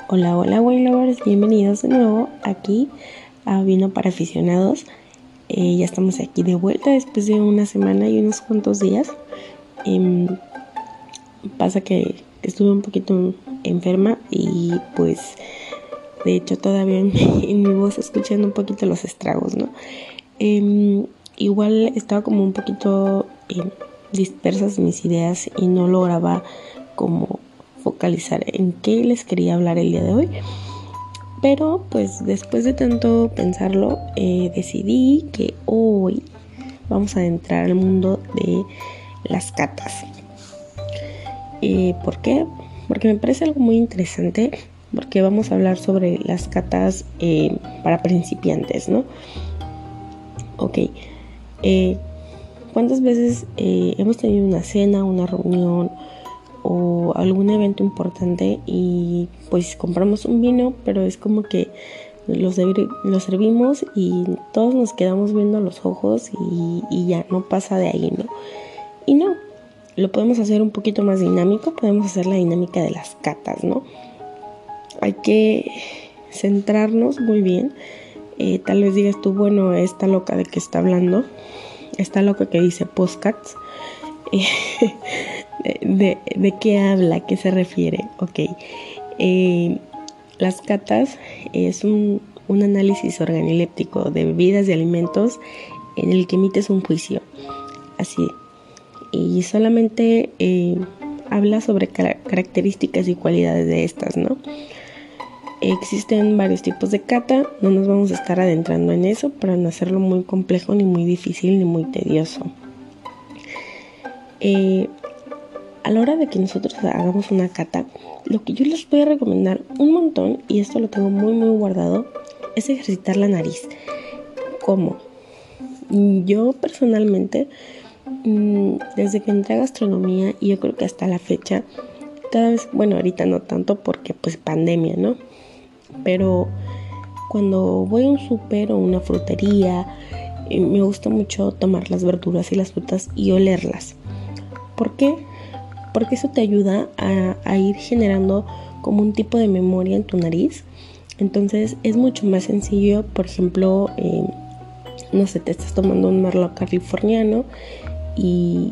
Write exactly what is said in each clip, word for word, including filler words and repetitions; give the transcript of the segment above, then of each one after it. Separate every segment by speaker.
Speaker 1: Hola, hola wine lovers, bienvenidos de nuevo aquí a Vino para Aficionados. Eh, ya estamos aquí de vuelta después de una semana y unos cuantos días. Eh, pasa que estuve un poquito enferma y pues de hecho todavía en, en mi voz escuchando un poquito los estragos, ¿no? Eh, igual estaba como un poquito eh, dispersas mis ideas y no lograba como focalizar en qué les quería hablar el día de hoy. Pero pues después de tanto pensarlo, eh, decidí que hoy vamos a entrar al mundo de las catas. Eh, ¿Por qué? Porque me parece algo muy interesante, porque vamos a hablar sobre las catas eh, para principiantes, ¿no? Ok, eh, ¿cuántas veces eh, hemos tenido una cena, una reunión o algún evento importante y pues compramos un vino, pero es como que lo, serv- lo servimos y todos nos quedamos viendo a los ojos y, y ya no pasa de ahí, ¿no? Y no, lo podemos hacer un poquito más dinámico, podemos hacer la dinámica de las catas, ¿no? Hay que centrarnos muy bien. Eh, tal vez digas tú, bueno, esta loca de que está hablando, esta loca que dice postcards, eh, de, de, de qué habla, a qué se refiere. Ok, eh, las catas es un, un análisis organoléptico de bebidas y alimentos en el que emites un juicio, así, y solamente eh, habla sobre car- características y cualidades de estas, ¿no? Existen varios tipos de cata, no nos vamos a estar adentrando en eso para no hacerlo muy complejo, ni muy difícil, ni muy tedioso. Eh, a la hora de que nosotros hagamos una cata, lo que yo les voy a recomendar un montón, y esto lo tengo muy muy guardado, es ejercitar la nariz. ¿Cómo? Yo personalmente, desde que entré a gastronomía, y yo creo que hasta la fecha, cada vez, bueno, ahorita no tanto porque pues pandemia, ¿no? Pero cuando voy a un súper o una frutería, eh, me gusta mucho tomar las verduras y las frutas y olerlas. ¿Por qué? Porque eso te ayuda a, a ir generando como un tipo de memoria en tu nariz. Entonces es mucho más sencillo, por ejemplo, eh, no sé, te estás tomando un Merlot californiano y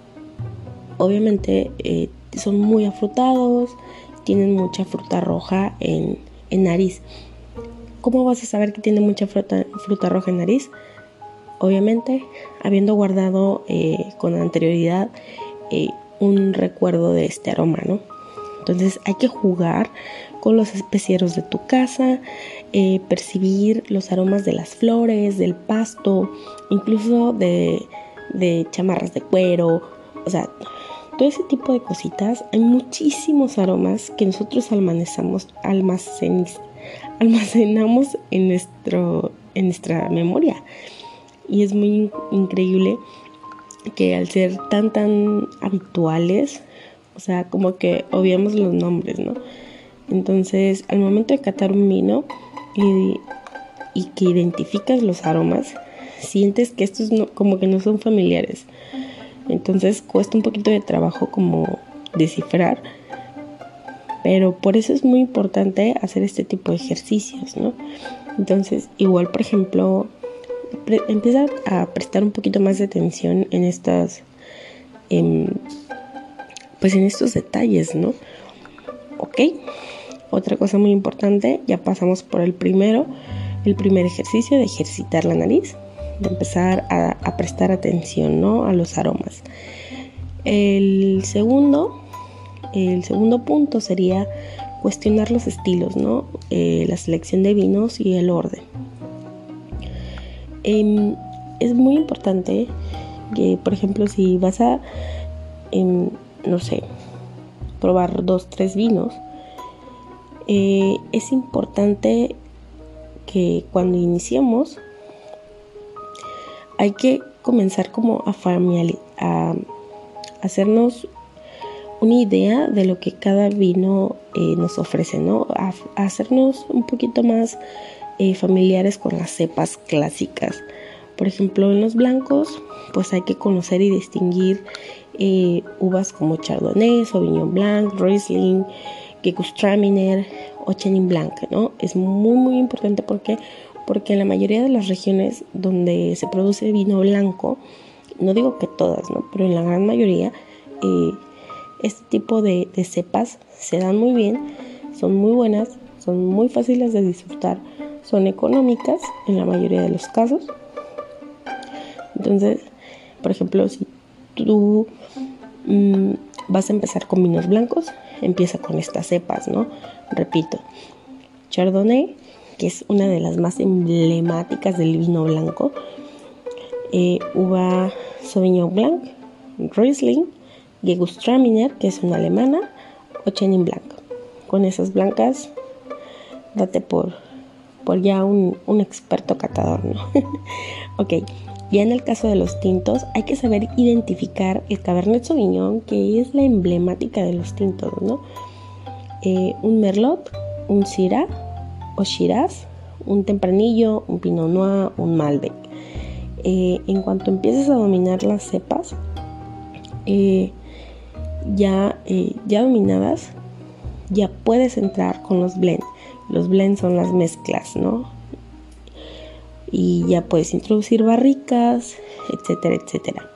Speaker 1: obviamente eh, son muy afrutados, tienen mucha fruta roja en, en nariz. ¿Cómo vas a saber que tiene mucha fruta, fruta roja en nariz? Obviamente, habiendo guardado eh, con anterioridad eh, un recuerdo de este aroma, ¿no? Entonces hay que jugar con los especieros de tu casa, eh, percibir los aromas de las flores, del pasto, incluso de, de chamarras de cuero, o sea, todo ese tipo de cositas. Hay muchísimos aromas que nosotros almacenamos, almacenamos, almacenamos en, nuestro, en nuestra memoria. Y es muy increíble que al ser tan tan habituales, o sea, como que obviamos los nombres, ¿no? Entonces, al momento de catar un vino y, y que identificas los aromas, sientes que estos no, como que no son familiares. Entonces, cuesta un poquito de trabajo como descifrar, pero por eso es muy importante hacer este tipo de ejercicios, ¿no? Entonces, igual, por ejemplo, pre- empieza a prestar un poquito más de atención en estas, eh, pues en estos detalles, ¿no? Ok, otra cosa muy importante, ya pasamos por el primero, el primer ejercicio de ejercitar la nariz, de empezar a, a prestar atención, ¿no? A los aromas. El segundo, el segundo punto sería cuestionar los estilos, ¿no? Eh, la selección de vinos y el orden. Eh, es muy importante que, por ejemplo, si vas a, eh, no sé, probar dos, tres vinos, eh, es importante que cuando iniciemos hay que comenzar como a, familiar, a hacernos una idea de lo que cada vino eh, nos ofrece, ¿no? A, a hacernos un poquito más eh, familiares con las cepas clásicas. Por ejemplo, en los blancos, pues hay que conocer y distinguir eh, uvas como Chardonnay, Sauvignon Blanc, Riesling, Gewürztraminer o Chenin Blanc, ¿no? Es muy muy importante porque porque en la mayoría de las regiones donde se produce vino blanco, no digo que todas, ¿no? Pero en la gran mayoría eh, este tipo de, de cepas se dan muy bien, son muy buenas, son muy fáciles de disfrutar, son económicas en la mayoría de los casos. Entonces, por ejemplo, si tú mmm, vas a empezar con vinos blancos, empieza con estas cepas, ¿no? Repito, Chardonnay, que es una de las más emblemáticas del vino blanco, eh, uva Sauvignon Blanc, Riesling, Gewürztraminer, que es una alemana, o Chenin Blanc. Con esas blancas, date por, por ya un, un experto catador, ¿no? Ok, ya en el caso de los tintos, hay que saber identificar el Cabernet Sauvignon, que es la emblemática de los tintos, ¿no? Eh, un Merlot, un Syrah o Shiraz, un Tempranillo, un Pinot Noir, un Malbec. Eh, en cuanto empieces a dominar las cepas, eh, ya, eh, ya dominadas, ya puedes entrar con los blends. Los blends son las mezclas, ¿no? Y ya puedes introducir barricas, etcétera, etcétera.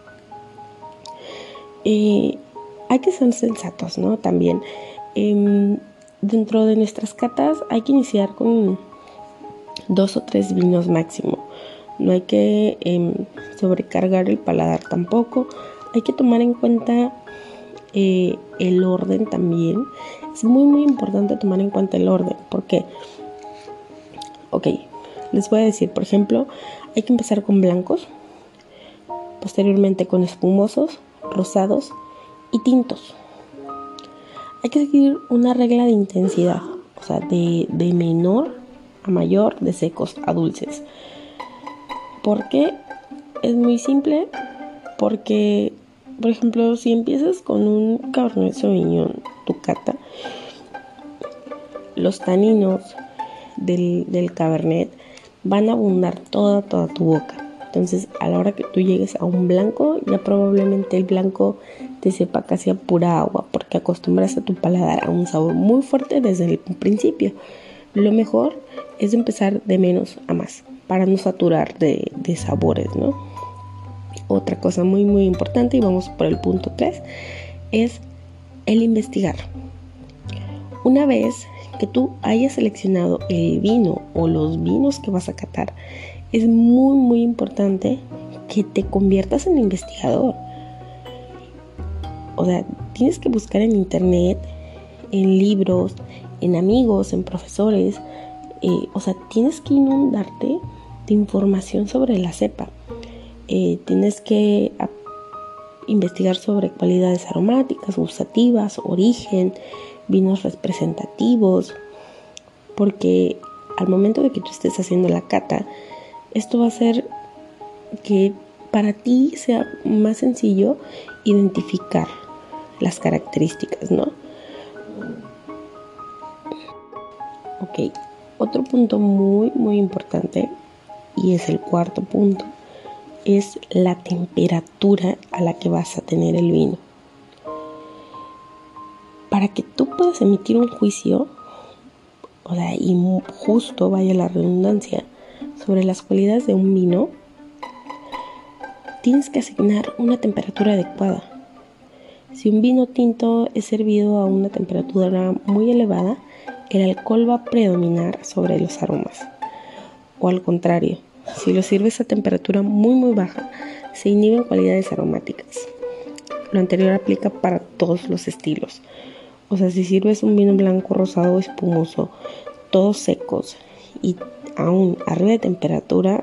Speaker 1: Eh, hay que ser sensatos, ¿no? También eh, dentro de nuestras catas hay que iniciar con dos o tres vinos máximo. No hay que eh, sobrecargar el paladar tampoco. Hay que tomar en cuenta eh, el orden también. Es muy muy importante tomar en cuenta el orden. ¿Por qué? Ok, les voy a decir, por ejemplo, hay que empezar con blancos, posteriormente con espumosos, rosados y tintos. Hay que seguir una regla de intensidad, o sea, de, de menor a mayor, de secos a dulces. ¿Por qué? Es muy simple, porque, por ejemplo, si empiezas con un Cabernet Sauvignon, tu cata, los taninos del, del Cabernet van a abundar toda, toda tu boca. Entonces, a la hora que tú llegues a un blanco, ya probablemente el blanco te sepa casi a pura agua, porque acostumbras a tu paladar a un sabor muy fuerte desde el principio. Lo mejor es empezar de menos a más, para no saturar de, de sabores, ¿no? Otra cosa muy, muy importante, y vamos por el punto tres, es el investigar. Una vez que tú hayas seleccionado el vino o los vinos que vas a catar, es muy muy importante que te conviertas en investigador. O sea, tienes que buscar en internet, en libros, en amigos, en profesores. Eh, o sea, tienes que inundarte de información sobre la cepa. Eh, tienes que a, investigar sobre cualidades aromáticas, gustativas, origen, vinos representativos, porque al momento de que tú estés haciendo la cata, esto va a hacer que para ti sea más sencillo identificar las características, ¿no? Ok, otro punto muy muy importante, y es el cuarto punto, es la temperatura a la que vas a tener el vino. Para que tú puedas emitir un juicio, o sea, y justo vaya la redundancia, sobre las cualidades de un vino, tienes que asignar una temperatura adecuada. Si un vino tinto es servido a una temperatura muy elevada, el alcohol va a predominar sobre los aromas. O al contrario, si lo sirves a temperatura muy muy baja, se inhiben cualidades aromáticas. Lo anterior aplica para todos los estilos. O sea, si sirves un vino blanco, rosado o espumoso, todos secos y aún arriba de temperatura,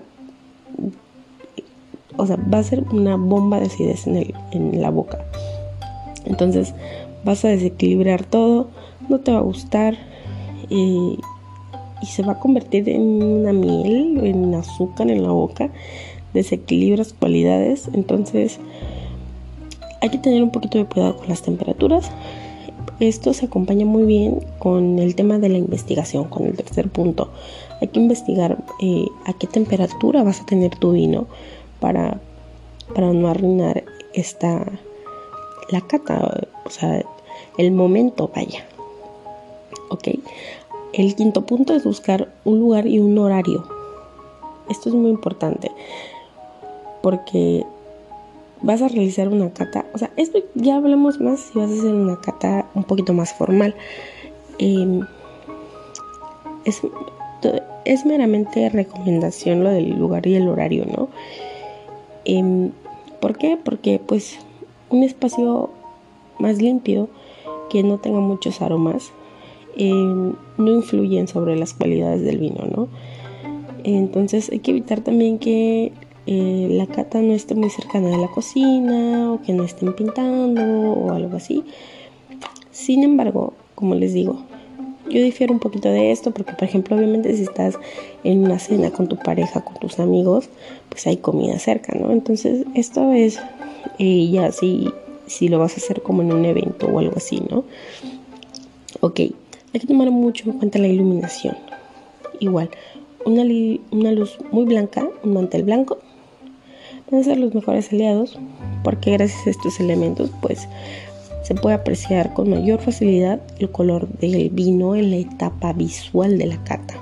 Speaker 1: o sea, va a ser una bomba de acidez en, el, en la boca. Entonces vas a desequilibrar todo, no te va a gustar, eh, y se va a convertir en una miel, en azúcar en la boca. Desequilibras cualidades. Entonces hay que tener un poquito de cuidado con las temperaturas. Esto se acompaña muy bien con el tema de la investigación, con el tercer punto. Hay que investigar eh, a qué temperatura vas a tener tu vino para, para no arruinar esta, la cata, o sea, el momento, vaya. Ok. El quinto punto es buscar un lugar y un horario. Esto es muy importante porque vas a realizar una cata. O sea, esto ya hablamos más si vas a hacer una cata un poquito más formal. Eh, es, es meramente recomendación lo del lugar y el horario, ¿no? Eh, ¿Por qué? Porque pues un espacio más limpio, que no tenga muchos aromas, eh, no influyen sobre las cualidades del vino, ¿no? Entonces hay que evitar también que eh, la cata no esté muy cercana de la cocina o que no estén pintando o algo así. Sin embargo, como les digo, yo difiero un poquito de esto porque, por ejemplo, obviamente si estás en una cena con tu pareja, con tus amigos, pues hay comida cerca, ¿no? Entonces esto es eh, ya si, si lo vas a hacer como en un evento o algo así, ¿no? Ok, hay que tomar mucho en cuenta la iluminación. Igual, una, li- una luz muy blanca, un mantel blanco, van a ser los mejores aliados porque gracias a estos elementos, pues, se puede apreciar con mayor facilidad el color del vino en la etapa visual de la cata.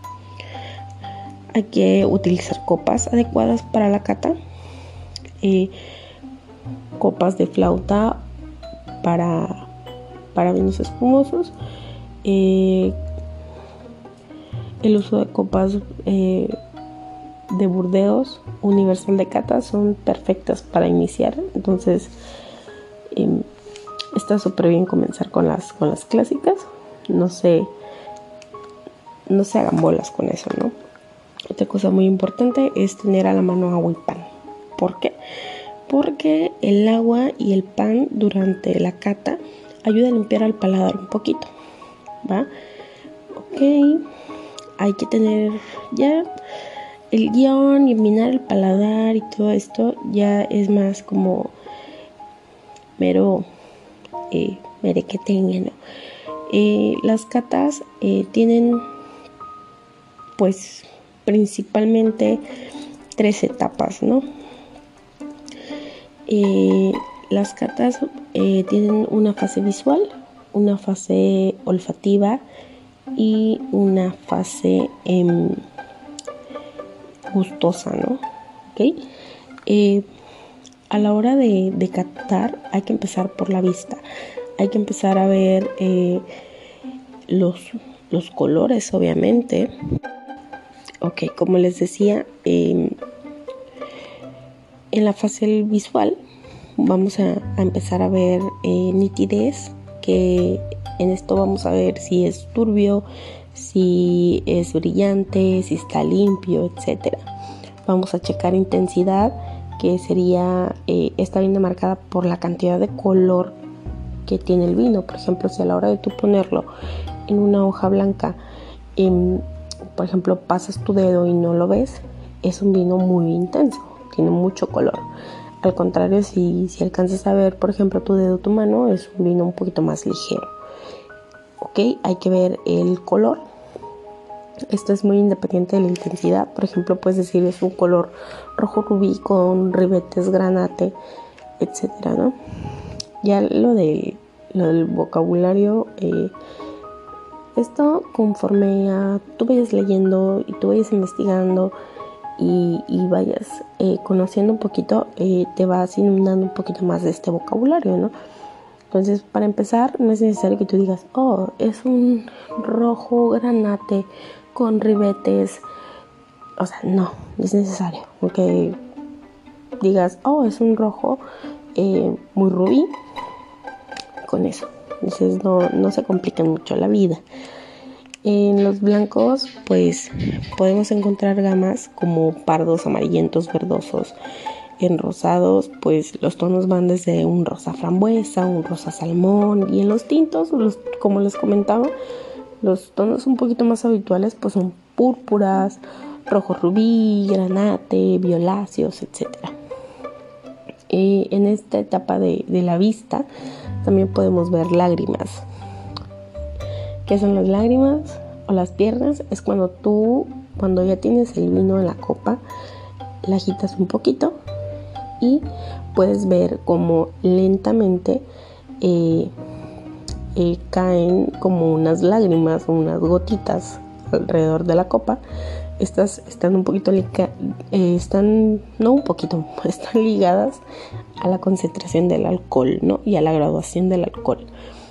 Speaker 1: Hay que utilizar copas adecuadas para la cata, eh, copas de flauta para, para vinos espumosos, eh, el uso de copas eh, de Burdeos Universal de cata son perfectas para iniciar. Entonces eh, está súper bien comenzar con las, con las clásicas. No se, no se hagan bolas con eso, ¿no? Otra cosa muy importante es tener a la mano agua y pan. ¿Por qué? Porque el agua y el pan durante la cata ayuda a limpiar el paladar un poquito, ¿va? Ok, hay que tener ya el guión y minar el paladar y todo esto ya es más como mero eh, merequetengue, ¿no? Eh, las catas eh, tienen pues principalmente tres etapas, ¿no? Eh, las catas eh, tienen una fase visual, una fase olfativa y una fase eh, gustosa, ¿no? ¿Ok? Eh, a la hora de, de catar hay que empezar por la vista. Hay que empezar a ver eh, los, los colores, obviamente. Ok, como les decía, eh, en la fase visual vamos a, a empezar a ver eh, nitidez, que en esto vamos a ver si es turbio, si es brillante, si está limpio, etcétera. Vamos a checar intensidad, que sería, eh, está bien demarcada por la cantidad de color que tiene el vino. Por ejemplo, si a la hora de tú ponerlo en una hoja blanca, eh, por ejemplo, pasas tu dedo y no lo ves, es un vino muy intenso, tiene mucho color. Al contrario, si, si alcanzas a ver, por ejemplo, tu dedo, tu mano, es un vino un poquito más ligero. Ok, hay que ver el color. Esto es muy independiente de la intensidad. Por ejemplo, puedes decir es un color rojo rubí con ribetes granate, etcétera, ¿no? Ya lo, de, lo del vocabulario, eh, esto conforme a tú vayas leyendo y tú vayas investigando y, y vayas eh, conociendo un poquito, eh, te vas inundando un poquito más de este vocabulario, ¿no? Entonces, para empezar, no es necesario que tú digas, oh, es un rojo granate con ribetes. O sea, no, no es necesario. Aunque digas, oh, es un rojo eh, muy rubí. Con eso. Entonces, no, no se complica mucho la vida. En los blancos, pues, podemos encontrar gamas como pardos, amarillentos, verdosos. En rosados, pues los tonos van desde un rosa frambuesa, un rosa salmón, y en los tintos, los, como les comentaba, los tonos un poquito más habituales pues son púrpuras, rojo rubí, granate, violáceos, etcétera. Eh, en esta etapa de, de la vista también podemos ver lágrimas. ¿Qué son las lágrimas o las piernas? Es cuando tú, cuando ya tienes el vino en la copa, la agitas un poquito y puedes ver cómo lentamente eh, eh, caen como unas lágrimas o unas gotitas alrededor de la copa. Estas están un poquito liga- eh, están no un poquito están ligadas a la concentración del alcohol, ¿no? Y a la graduación del alcohol.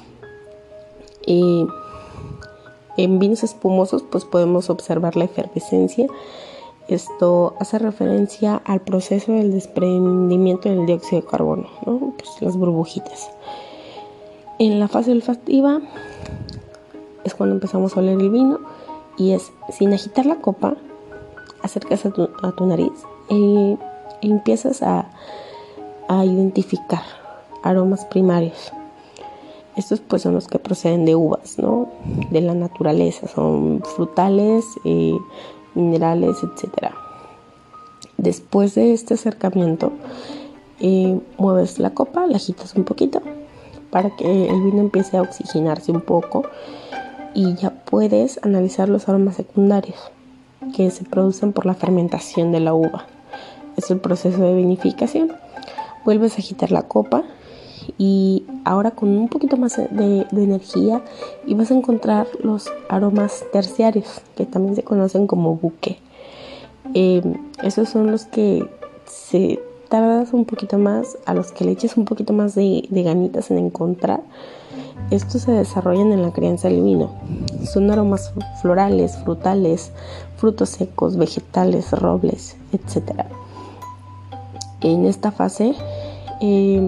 Speaker 1: Eh, en vinos espumosos pues podemos observar la efervescencia. Esto hace referencia al proceso del desprendimiento del dióxido de carbono, ¿no? Pues las burbujitas. En la fase olfativa es cuando empezamos a oler el vino y es sin agitar la copa, acercas a tu, a tu nariz y, y empiezas a, a identificar aromas primarios. Estos pues son los que proceden de uvas, ¿no? De la naturaleza, son frutales, eh, minerales, etcétera. Después de este acercamiento, eh, mueves la copa, la agitas un poquito para que el vino empiece a oxigenarse un poco y ya puedes analizar los aromas secundarios que se producen por la fermentación de la uva. Es el proceso de vinificación. Vuelves a agitar la copa y ahora con un poquito más de, de energía y vas a encontrar los aromas terciarios, que también se conocen como buque. Eh, esos son los que se tardas un poquito más, a los que le eches un poquito más de, de ganitas en encontrar. Estos se desarrollan en la crianza del vino. Son aromas florales, frutales, frutos secos, vegetales, robles, etcétera. En esta fase, eh,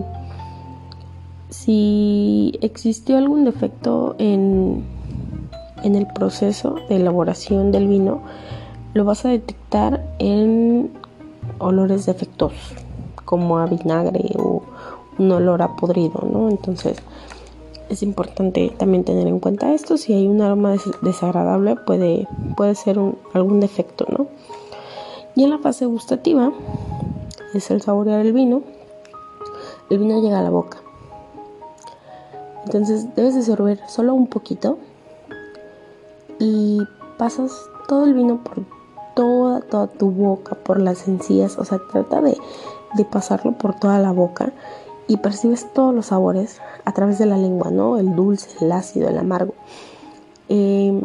Speaker 1: si existió algún defecto en, en el proceso de elaboración del vino, lo vas a detectar en olores defectuosos, como a vinagre o un olor a podrido, ¿no? Entonces, es importante también tener en cuenta esto. Si hay un aroma des- desagradable, puede, puede ser un, algún defecto, ¿no? Y en la fase gustativa, es el saborear el vino. El vino llega a la boca. Entonces debes de sorber solo un poquito y pasas todo el vino por toda, toda tu boca, por las encías. O sea, trata de, de pasarlo por toda la boca y percibes todos los sabores a través de la lengua, ¿no? El dulce, el ácido, el amargo. Eh,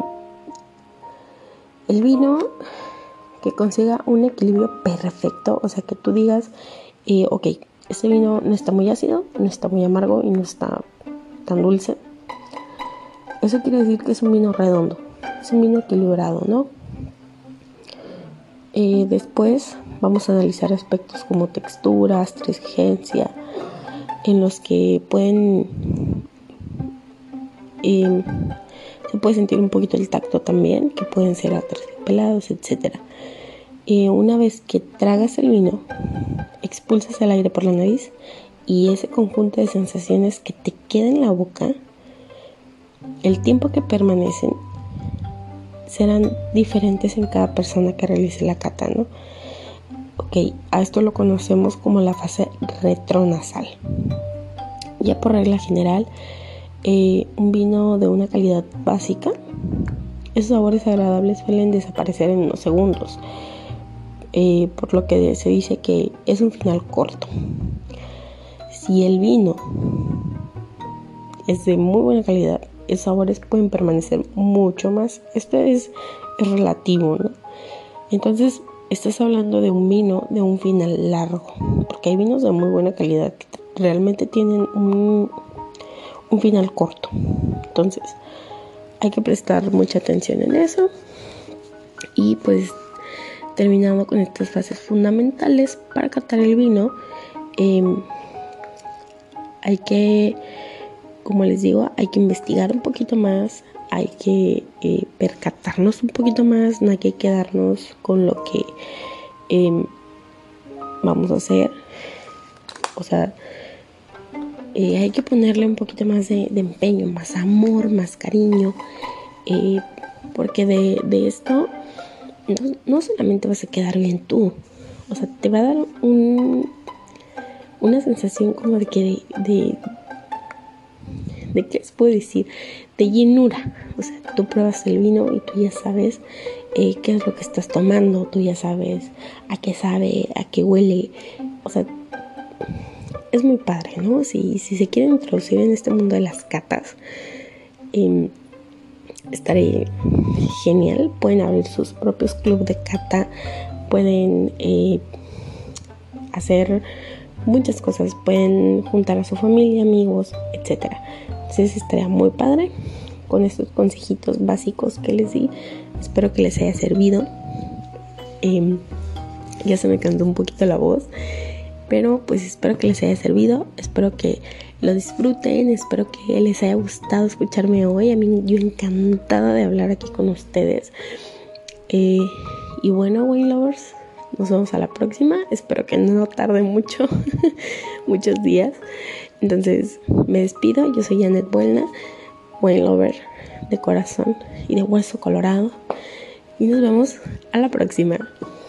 Speaker 1: el vino que consiga un equilibrio perfecto, o sea, que tú digas, eh, ok, este vino no está muy ácido, no está muy amargo y no está tan dulce. Eso quiere decir que es un vino redondo, es un vino equilibrado, ¿no? Eh, después vamos a analizar aspectos como textura, astringencia, en los que pueden eh, se puede sentir un poquito el tacto también, que pueden ser aterciopelados, etcétera. Eh, una vez que tragas el vino, expulsas el aire por la nariz y ese conjunto de sensaciones que te queda en la boca, el tiempo que permanecen serán diferentes en cada persona que realice la cata, ¿no? Ok, a esto lo conocemos como la fase retronasal. Ya por regla general, eh, un vino de una calidad básica, esos sabores agradables suelen desaparecer en unos segundos, eh, por lo que se dice que es un final corto. Si el vino es de muy buena calidad, esos sabores pueden permanecer mucho más. Esto es, es relativo, ¿no? Entonces, estás hablando de un vino de un final largo, porque hay vinos de muy buena calidad que realmente tienen un, un final corto. Entonces, hay que prestar mucha atención en eso. Y pues, terminando con estas fases fundamentales para catar el vino, eh, hay que, como les digo, hay que investigar un poquito más, hay que eh, percatarnos un poquito más, no hay que quedarnos con lo que eh, vamos a hacer. O sea, eh, hay que ponerle un poquito más de, de empeño, más amor, más cariño, eh, porque de, de esto no, no solamente vas a quedar bien tú, o sea, te va a dar un, una sensación como de que de, de ¿de qué les puedo decir? De llenura. O sea, tú pruebas el vino y tú ya sabes eh, qué es lo que estás tomando, tú ya sabes a qué sabe, a qué huele. O sea, es muy padre, ¿no? Si, si se quieren introducir en este mundo de las catas, eh, estaré genial. Pueden abrir sus propios clubes de cata, pueden eh, hacer muchas cosas, pueden juntar a su familia, amigos, etcétera. Entonces estaría muy padre con estos consejitos básicos que les di. Espero que les haya servido. Eh, ya se me cantó un poquito la voz, pero pues espero que les haya servido, espero que lo disfruten, espero que les haya gustado escucharme hoy. A mí, yo encantada de hablar aquí con ustedes. Eh, y bueno, Wine Lovers, nos vemos a la próxima. Espero que no tarde mucho, muchos días. Entonces, me despido. Yo soy Janet Buelna, Wine Lover de corazón y de hueso colorado. Y nos vemos a la próxima.